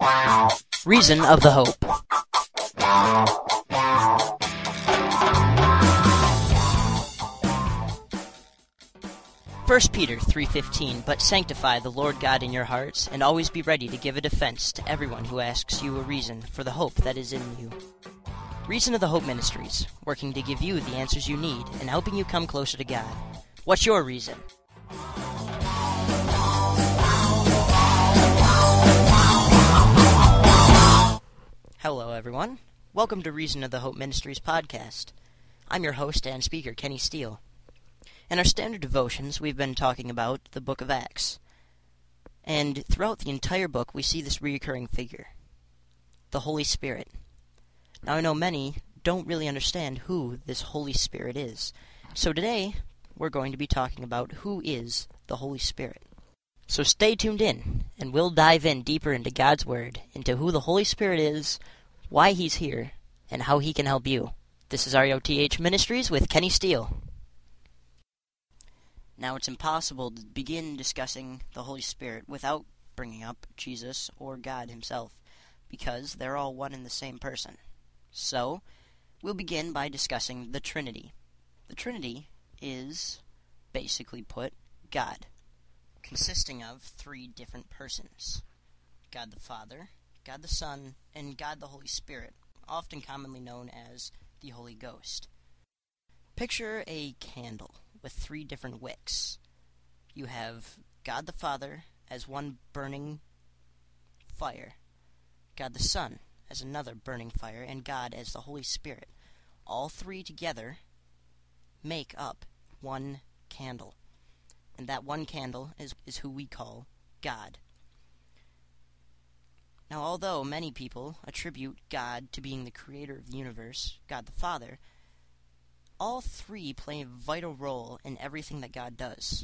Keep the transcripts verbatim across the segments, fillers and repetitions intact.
Reason of the Hope. First Peter three fifteen, But sanctify the Lord God in your hearts, and always be ready to give a defense to everyone who asks you a reason for the hope that is in you. Reason of the Hope Ministries, working to give you the answers you need and helping you come closer to God. What's your reason? Hello, everyone. Welcome to Reason of the Hope Ministries podcast. I'm your host and speaker, Kenny Steele. In our standard devotions, we've been talking about the book of Acts. And throughout the entire book, we see this recurring figure, the Holy Spirit. Now, I know many don't really understand who this Holy Spirit is. So today, we're going to be talking about who is the Holy Spirit. So stay tuned in, and we'll dive in deeper into God's Word, into who the Holy Spirit is, why He's here, and how He can help you. This is R E O T H Ministries with Kenny Steele. Now, it's impossible to begin discussing the Holy Spirit without bringing up Jesus or God Himself, because they're all one and the same person. So, we'll begin by discussing the Trinity. The Trinity is, basically put, God, consisting of three different persons: God the Father, God the Son, and God the Holy Spirit, often commonly known as the Holy Ghost. Picture a candle with three different wicks. You have God the Father as one burning fire, God the Son as another burning fire, and God as the Holy Spirit. All three together make up one candle. And that one candle is, is who we call God. Now, although many people attribute God to being the creator of the universe, God the Father, all three play a vital role in everything that God does.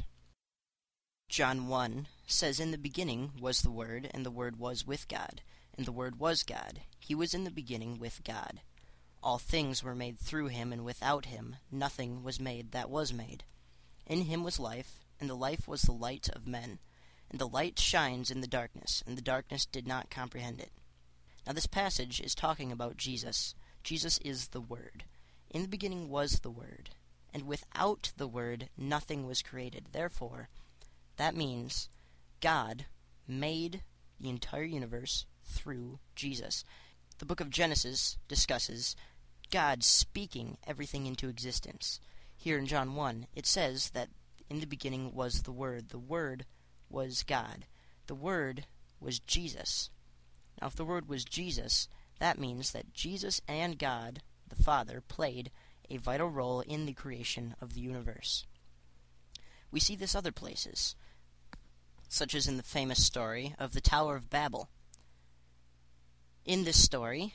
John one says, In the beginning was the Word, and the Word was with God, and the Word was God. He was in the beginning with God. All things were made through Him, and without Him nothing was made that was made. In Him was life, and the life was the light of men. And the light shines in the darkness, and the darkness did not comprehend it. Now this passage is talking about Jesus. Jesus is the Word. In the beginning was the Word, and without the Word nothing was created. Therefore, that means God made the entire universe through Jesus. The book of Genesis discusses God speaking everything into existence. Here in John one, it says that in the beginning was the Word. The Word was God. The Word was Jesus. Now, if the Word was Jesus, that means that Jesus and God, the Father, played a vital role in the creation of the universe. We see this other places, such as in the famous story of the Tower of Babel. In this story,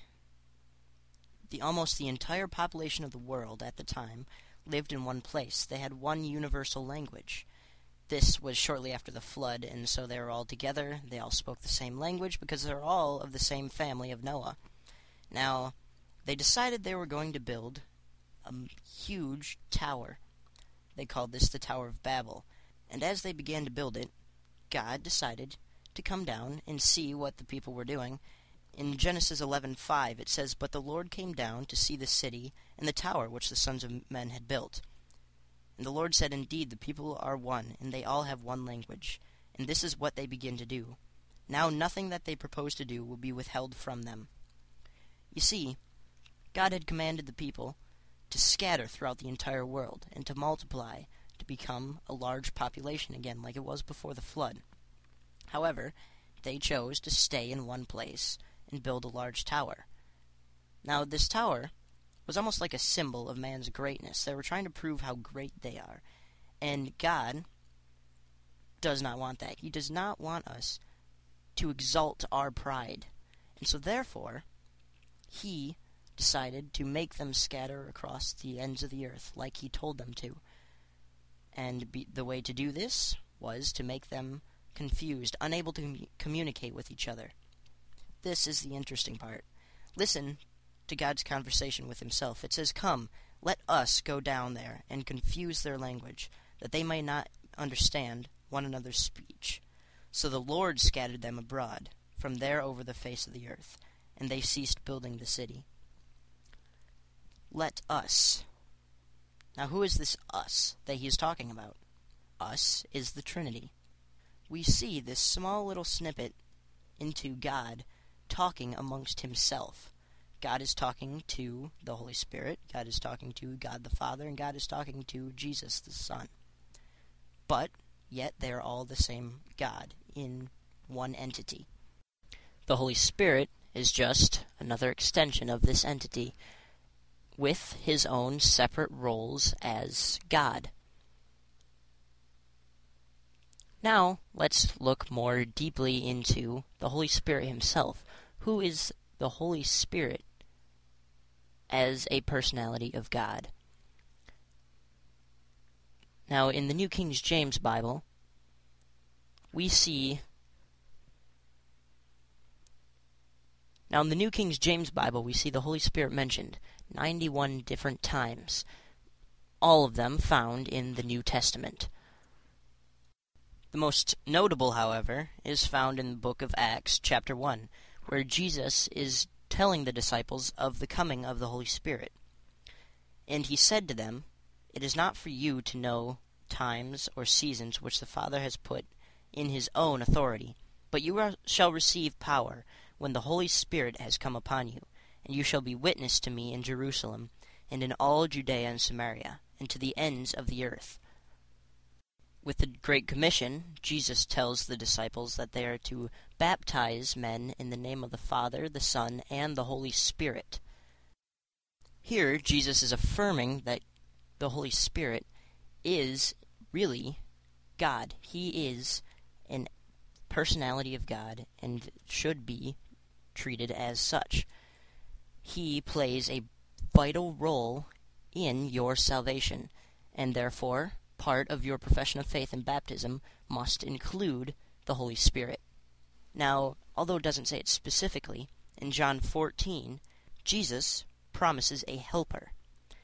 the almost the entire population of the world at the time lived in one place. They had one universal language. This was shortly after the flood, and so they were all together. They all spoke the same language because they're all of the same family of Noah. Now, they decided they were going to build a huge tower. They called this the Tower of Babel. And as they began to build it, God decided to come down and see what the people were doing. In Genesis eleven five, it says, But the Lord came down to see the city and the tower which the sons of men had built. And the Lord said, Indeed, the people are one, and they all have one language. And this is what they begin to do. Now nothing that they propose to do will be withheld from them. You see, God had commanded the people to scatter throughout the entire world and to multiply to become a large population again, like it was before the flood. However, they chose to stay in one place and build a large tower. Now, this tower was almost like a symbol of man's greatness. They were trying to prove how great they are. And God does not want that. He does not want us to exalt our pride. And so therefore, He decided to make them scatter across the ends of the earth like He told them to. And be, the way to do this was to make them confused, unable to com- communicate with each other. This is the interesting part. Listen to God's conversation with Himself. It says, Come, let us go down there and confuse their language, that they may not understand one another's speech. So the Lord scattered them abroad from there over the face of the earth, and they ceased building the city. Let us. Now who is this us that he is talking about? Us is the Trinity. We see this small little snippet into God talking amongst himself. God is talking to the Holy Spirit, God is talking to God the Father, and God is talking to Jesus the Son. But, yet they are all the same God in one entity. The Holy Spirit is just another extension of this entity, with his own separate roles as God. Now, let's look more deeply into the Holy Spirit himself. Who is the Holy Spirit as a personality of God? Now, in the New King James Bible, we see... Now, in the New King James Bible, we see the Holy Spirit mentioned ninety-one different times, all of them found in the New Testament. The most notable, however, is found in the book of Acts, chapter one, where Jesus is telling the disciples of the coming of the Holy Spirit. And he said to them, "It is not for you to know times or seasons which the Father has put in his own authority, but you are, shall receive power when the Holy Spirit has come upon you, and you shall be witness to me in Jerusalem, and in all Judea and Samaria, and to the ends of the earth." With the Great Commission, Jesus tells the disciples that they are to baptize men in the name of the Father, the Son, and the Holy Spirit. Here, Jesus is affirming that the Holy Spirit is really God. He is a personality of God and should be treated as such. He plays a vital role in your salvation, and therefore part of your profession of faith and baptism must include the Holy Spirit. Now, although it doesn't say it specifically, in John fourteen, Jesus promises a helper.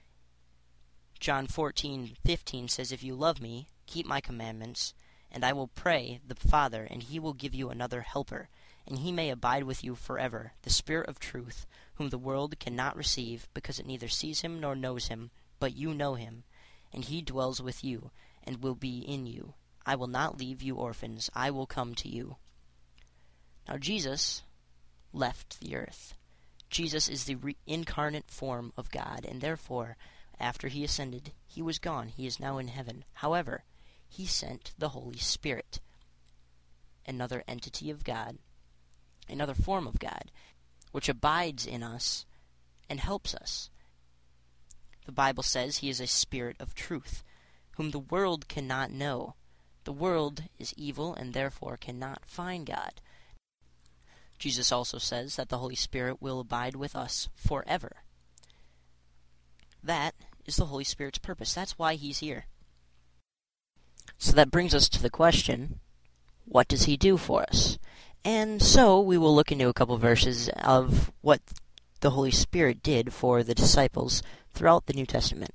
John fourteen fifteen says, "If you love me, keep my commandments, and I will pray the Father, and he will give you another helper, and he may abide with you forever, the Spirit of truth, whom the world cannot receive, because it neither sees him nor knows him, but you know him, and he dwells with you, and will be in you. I will not leave you orphans, I will come to you." Now Jesus left the earth. Jesus is the re- incarnate form of God, and therefore, after he ascended, he was gone. He is now in heaven. However, he sent the Holy Spirit, another entity of God, another form of God, which abides in us and helps us. The Bible says he is a spirit of truth, whom the world cannot know. The world is evil and therefore cannot find God. Jesus also says that the Holy Spirit will abide with us forever. That is the Holy Spirit's purpose. That's why he's here. So that brings us to the question, what does he do for us? And so we will look into a couple verses of what the Holy Spirit did for the disciples throughout the New Testament.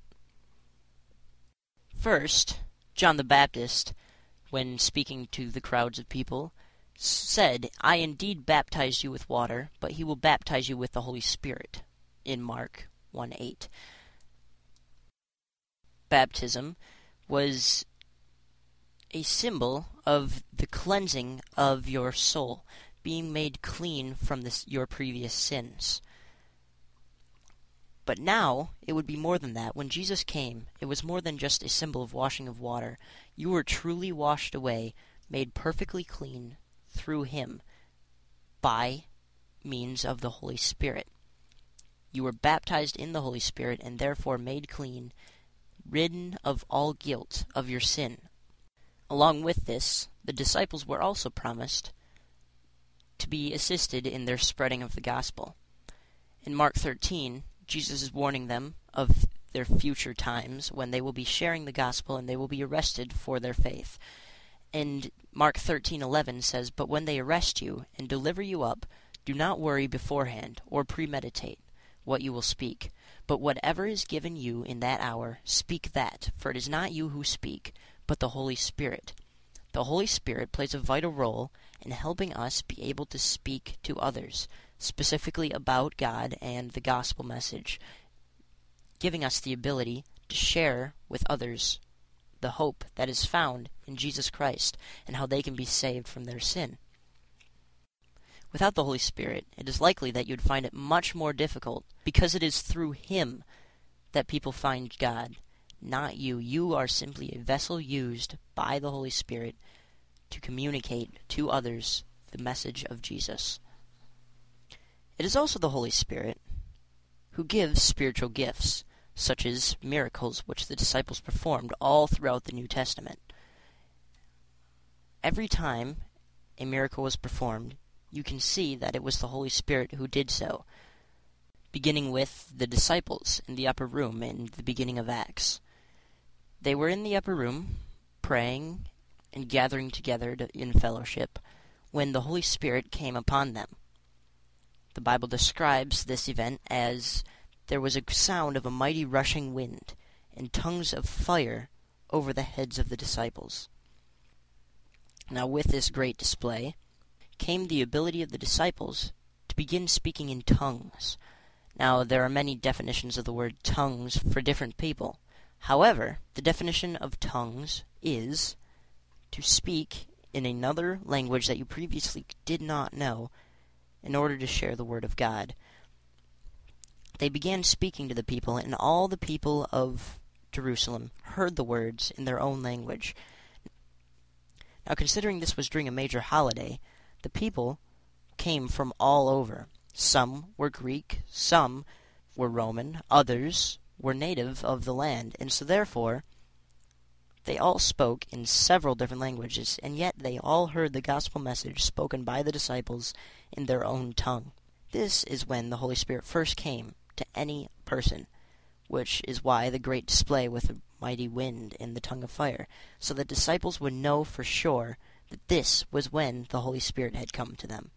First, John the Baptist, when speaking to the crowds of people, said, "I indeed baptize you with water, but he will baptize you with the Holy Spirit," in Mark one eight. Baptism was a symbol of the cleansing of your soul, being made clean from this, your previous sins. But now, it would be more than that. When Jesus came, it was more than just a symbol of washing of water. You were truly washed away, made perfectly clean through him, by means of the Holy Spirit. You were baptized in the Holy Spirit, and therefore made clean, ridden of all guilt of your sin. Along with this, the disciples were also promised to be assisted in their spreading of the gospel. In Mark thirteen, Jesus is warning them of their future times when they will be sharing the gospel and they will be arrested for their faith. And Mark thirteen eleven says, "But when they arrest you and deliver you up, do not worry beforehand or premeditate what you will speak. But whatever is given you in that hour, speak that, for it is not you who speak, but the Holy Spirit." The Holy Spirit plays a vital role in helping us be able to speak to others, specifically about God and the gospel message, giving us the ability to share with others the hope that is found in Jesus Christ and how they can be saved from their sin. Without the Holy Spirit, it is likely that you'd find it much more difficult, because it is through Him that people find God, not you. You are simply a vessel used by the Holy Spirit to communicate to others the message of Jesus. It is also the Holy Spirit who gives spiritual gifts, such as miracles which the disciples performed all throughout the New Testament. Every time a miracle was performed, you can see that it was the Holy Spirit who did so, beginning with the disciples in the upper room in the beginning of Acts. They were in the upper room, praying and gathering together to, in fellowship, when the Holy Spirit came upon them. The Bible describes this event as there was a sound of a mighty rushing wind, and tongues of fire over the heads of the disciples. Now with this great display came the ability of the disciples to begin speaking in tongues. Now, there are many definitions of the word tongues for different people. However, the definition of tongues is to speak in another language that you previously did not know in order to share the word of God. They began speaking to the people, and all the people of Jerusalem heard the words in their own language. Now, considering this was during a major holiday, the people came from all over. Some were Greek, some were Roman, others were native of the land, and so therefore they all spoke in several different languages, and yet they all heard the gospel message spoken by the disciples in their own tongue. This is when the Holy Spirit first came to any person, which is why the great display with the mighty wind and the tongue of fire, so that disciples would know for sure that this was when the Holy Spirit had come to them.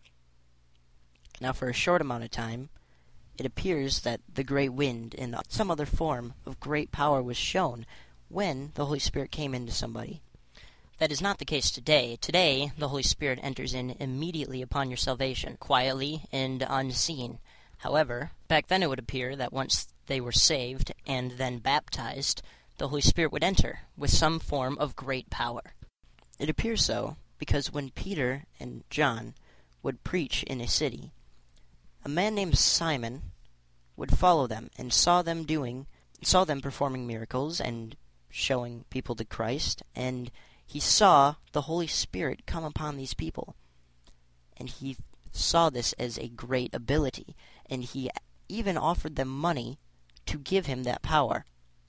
Now, for a short amount of time, it appears that the great wind and some other form of great power was shown when the Holy Spirit came into somebody. That is not the case today. Today, the Holy Spirit enters in immediately upon your salvation, quietly and unseen. However, back then it would appear that once they were saved and then baptized, the Holy Spirit would enter with some form of great power. It appears so because when Peter and John would preach in a city, a man named Simon would follow them and saw them doing, saw them performing miracles and showing people to Christ, and he saw the Holy Spirit come upon these people, and he saw this as a great ability, and he even offered them money to give him that power.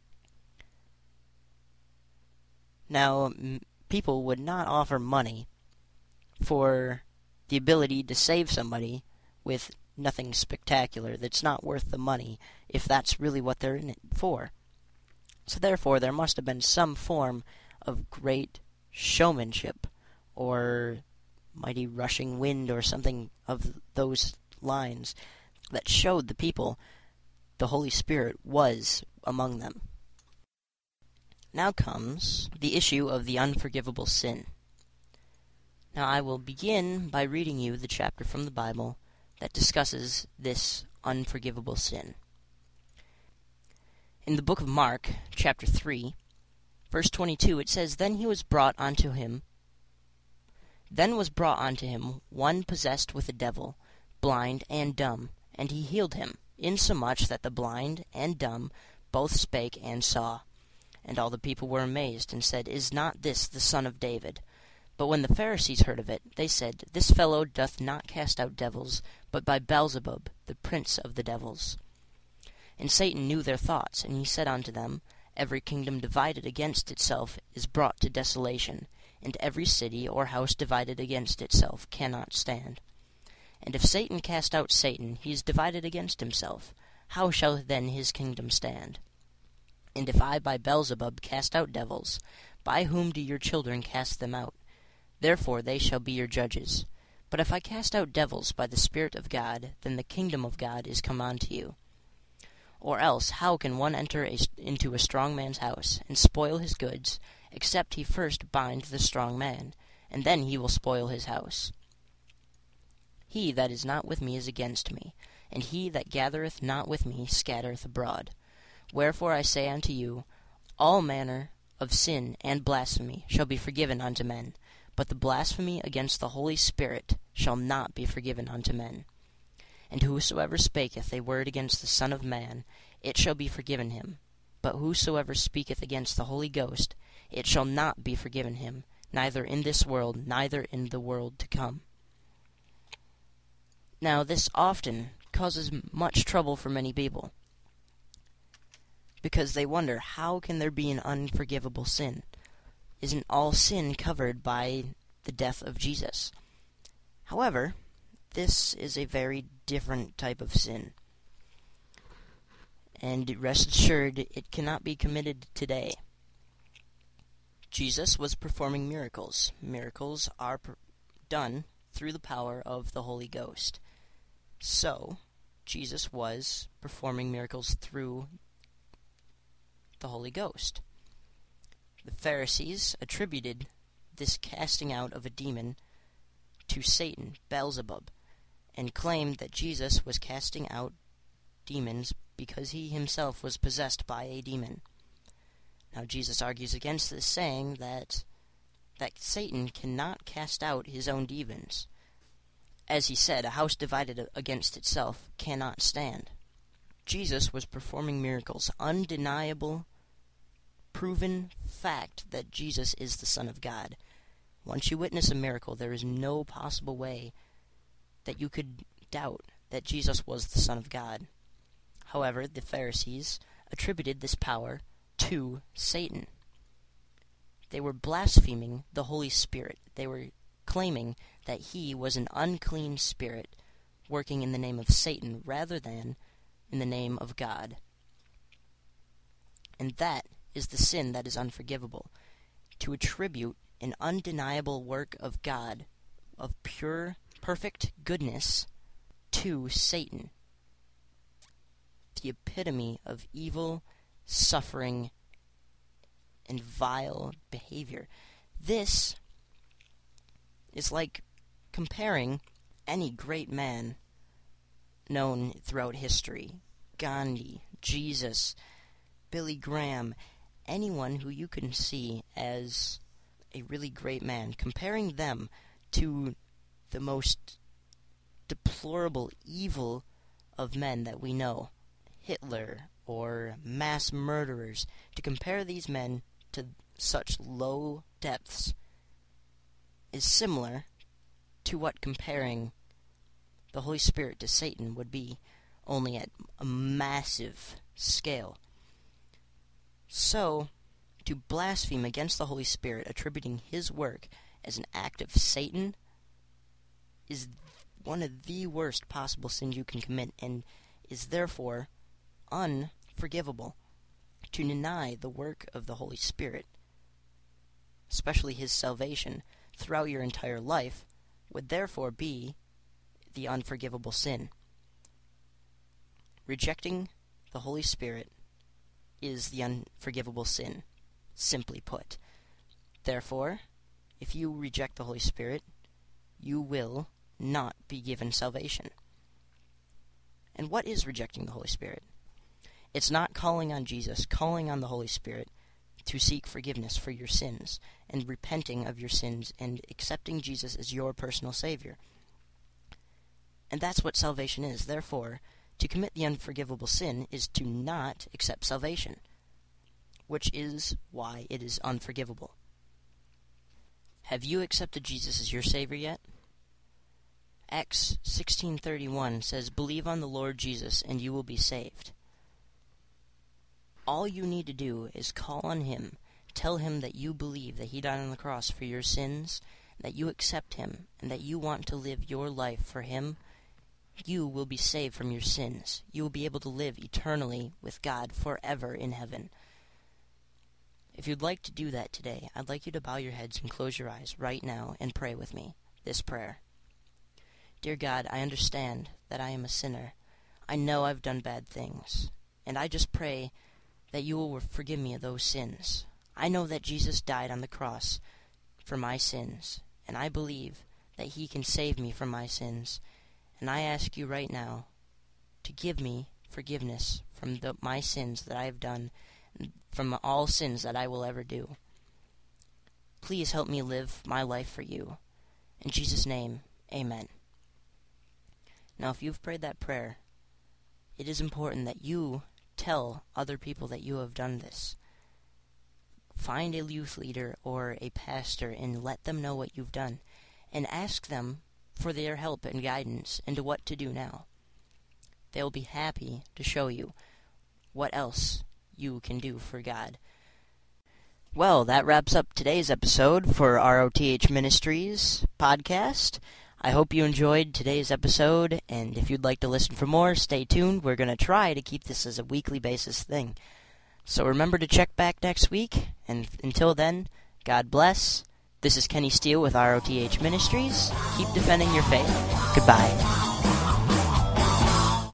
Now, m- people would not offer money for the ability to save somebody with nothing spectacular that's not worth the money if that's really what they're in it for. So therefore, there must have been some form of great showmanship or mighty rushing wind or something of those lines that showed the people the Holy Spirit was among them. Now comes the issue of the unforgivable sin. Now I will begin by reading you the chapter from the Bible that discusses this unforgivable sin. In the book of Mark, chapter three, verse twenty-two, it says, Then he was brought unto him, Then was brought unto him one possessed with a devil, blind and dumb, and he healed him, insomuch that the blind and dumb both spake and saw. And all the people were amazed, and said, Is not this the son of David? But when the Pharisees heard of it, they said, This fellow doth not cast out devils, but by Beelzebub, the prince of the devils. And Satan knew their thoughts, and he said unto them, Every kingdom divided against itself is brought to desolation, and every city or house divided against itself cannot stand. And if Satan cast out Satan, he is divided against himself. How shall then his kingdom stand? And if I by Beelzebub cast out devils, by whom do your children cast them out? Therefore they shall be your judges. But if I cast out devils by the Spirit of God, then the kingdom of God is come unto you. Or else, how can one enter a, into a strong man's house, and spoil his goods, except he first bind the strong man? and then he will spoil his house. He that is not with me is against me, and he that gathereth not with me scattereth abroad. Wherefore I say unto you, all manner of sin and blasphemy shall be forgiven unto men, but the blasphemy against the Holy Spirit shall not be forgiven unto men. And whosoever spaketh a word against the Son of Man, it shall be forgiven him. But whosoever speaketh against the Holy Ghost, it shall not be forgiven him, neither in this world, neither in the world to come. Now this often causes much trouble for many people, because they wonder, how can there be an unforgivable sin? Isn't all sin covered by the death of Jesus? However, this is a very different type of sin. And rest assured, it cannot be committed today. Jesus was performing miracles. Miracles are per- done through the power of the Holy Ghost. So, Jesus was performing miracles through the Holy Ghost. The Pharisees attributed this casting out of a demon to Satan, Beelzebub, and claimed that Jesus was casting out demons because he himself was possessed by a demon. Now Jesus argues against this, saying that that Satan cannot cast out his own demons. As he said, a house divided against itself cannot stand. Jesus was performing miracles, undeniable, proven fact that Jesus is the Son of God. Once you witness a miracle, there is no possible way that you could doubt that Jesus was the Son of God. However, the Pharisees attributed this power to Satan. They were blaspheming the Holy Spirit. They were claiming that he was an unclean spirit working in the name of Satan rather than in the name of God. And that is the sin that is unforgivable, to attribute an undeniable work of God, of pure, perfect goodness, to Satan, the epitome of evil, suffering, and vile behavior. This is like comparing any great man known throughout history, Gandhi, Jesus, Billy Graham, anyone who you can see as a really great man, comparing them to the most deplorable evil of men that we know, Hitler or mass murderers, to compare these men to such low depths is similar to what comparing the Holy Spirit to Satan would be, only at a massive scale. So, to blaspheme against the Holy Spirit, attributing his work as an act of Satan, is one of the worst possible sins you can commit, and is therefore unforgivable. To deny the work of the Holy Spirit, especially his salvation, throughout your entire life, would therefore be the unforgivable sin. Rejecting the Holy Spirit is the unforgivable sin, simply put. Therefore, if you reject the Holy Spirit, you will not be given salvation. And what is rejecting the Holy Spirit? It's not calling on Jesus, calling on the Holy Spirit to seek forgiveness for your sins, and repenting of your sins, and accepting Jesus as your personal Savior. And that's what salvation is. Therefore, to commit the unforgivable sin is to not accept salvation, which is why it is unforgivable. Have you accepted Jesus as your Savior yet? Acts sixteen thirty-one says, "Believe on the Lord Jesus, and you will be saved." All you need to do is call on him, tell him that you believe that he died on the cross for your sins, that you accept him, and that you want to live your life for him. You will be saved from your sins. You will be able to live eternally with God forever in heaven. If you'd like to do that today, I'd like you to bow your heads and close your eyes right now and pray with me this prayer. Dear God, I understand that I am a sinner. I know I've done bad things, and I just pray that you will forgive me of those sins. I know that Jesus died on the cross for my sins, and I believe that he can save me from my sins. And I ask you right now to give me forgiveness from the, my sins that I have done, from all sins that I will ever do. Please help me live my life for you. In Jesus' name, amen. Now, if you've prayed that prayer, it is important that you tell other people that you have done this. Find a youth leader or a pastor and let them know what you've done, and ask them for their help and guidance into what to do now. They'll be happy to show you what else you can do for God. Well, that wraps up today's episode for R O T H Ministries podcast. I hope you enjoyed today's episode, and if you'd like to listen for more, stay tuned. We're going to try to keep this as a weekly basis thing. So remember to check back next week, and until then, God bless. This is Kenny Steele with R O T H Ministries. Keep defending your faith. Goodbye.